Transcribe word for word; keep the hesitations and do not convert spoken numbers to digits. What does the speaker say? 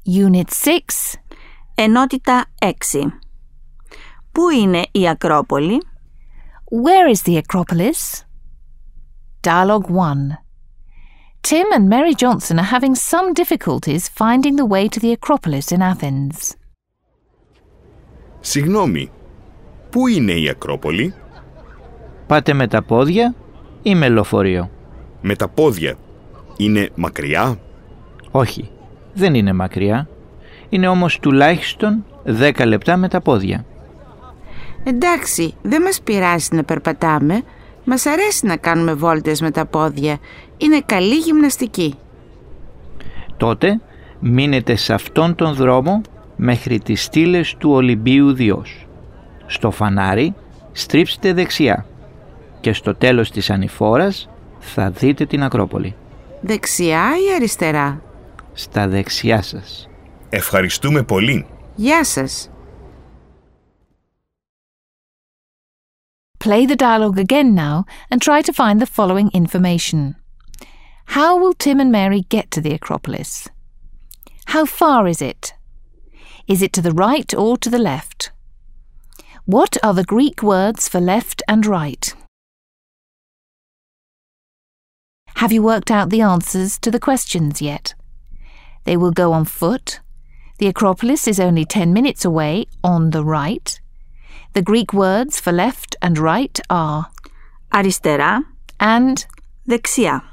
Unit six. Ενότητα έξι. Πού είναι η Ακρόπολη? Where is the Acropolis? Dialogue one. Tim and Mary Johnson are having some difficulties finding the way to the Acropolis in Athens. Συγγνώμη, πού είναι η Ακρόπολη? Πάτε με τα πόδια ή με λεωφορείο? Με τα πόδια. Είναι μακριά? Όχι, δεν είναι μακριά. Είναι όμως τουλάχιστον δέκα λεπτά με τα πόδια. Εντάξει, δεν μας πειράζει να περπατάμε. Μας αρέσει να κάνουμε βόλτες με τα πόδια. Είναι καλή γυμναστική. Τότε μείνετε σε αυτόν τον δρόμο μέχρι τις στήλες του Ολυμπίου Διός. Στο φανάρι στρίψτε δεξιά και στο τέλος της ανηφόρας θα δείτε την Ακρόπολη. Δεξιά ή αριστερά? Στα δεξιά σας. Ευχαριστούμε πολύ. Γεια σας. Play the dialogue again now and try to find the following information. How will Tim and Mary get to the Acropolis? How far is it? Is it to the right or to the left? What are the Greek words for left and right? Have you worked out the answers to the questions yet? They will go on foot. The Acropolis is only ten minutes away on the right. The Greek words for left and right are αριστερά and δεξιά.